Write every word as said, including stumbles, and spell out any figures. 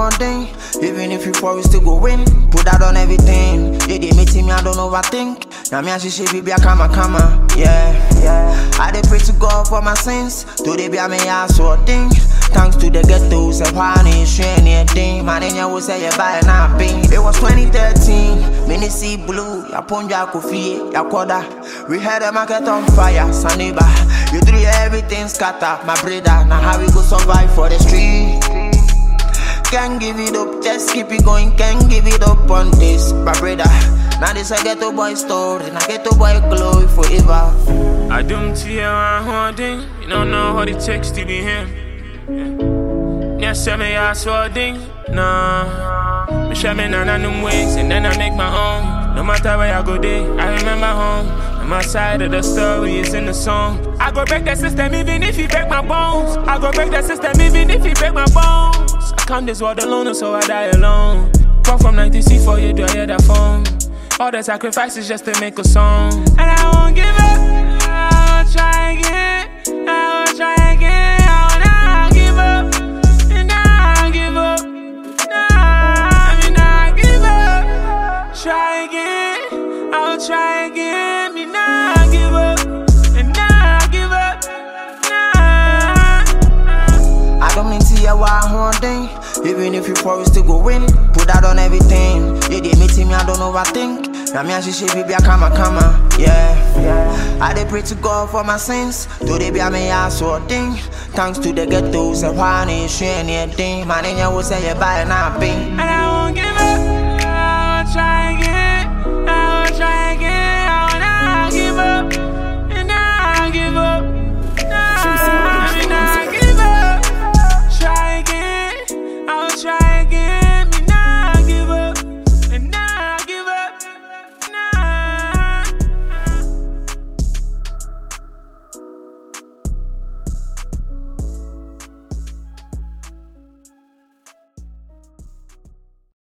holding. Even if you fall, we still go win. Put that on everything. Yeah, they meet me, I don't overthink. Now me and she she be a kama kama. Yeah, yeah. I dey pray to God for my sins. Today be a me ass or thing. Thanks to the ghetto, say why ain't she anything? Man, in your will say you buy and pay. It was twenty thirteen. Mini see blue. Ya ponja kofi, ya koda. We had the market on fire, Saniba. You threw everything scatter, my brother. Now how we go survive for the street? Can't give it up, just keep it going. Can't give it up on this, my brother. Now this a ghetto boy story, and a ghetto boy glory forever. I don't see a holding. You don't know how it takes to be him. Yeah, say me I saw ding. Nah, me share me none of them ways, and then I make my own. No matter where I go there, I remember home. And my side of the story is in the song. I go break the system even if you break my bones. I go break the system even if you break my bones. I count this world alone, so I die alone. Come from nineteen C four, you do I hear that phone. All the sacrifices just to make a song. And I won't give up, I will try again. I will try again, I will not give up. And I give up, nah, I mean I give up. Try again, I will try again. Me not give up, and I give up, nah. I don't mean to hear why I'm holding. Even if you fall, we still go win. Put that on everything. Yeah, they meet me, I don't overthink. Now me and she she be a kama kama. Yeah, yeah. I dey pray to God for my sins. Today be a me ass or thing. Thanks to the ghetto, say why ain't she anything? Man, in your will say you buy and I pay. And I won't give up.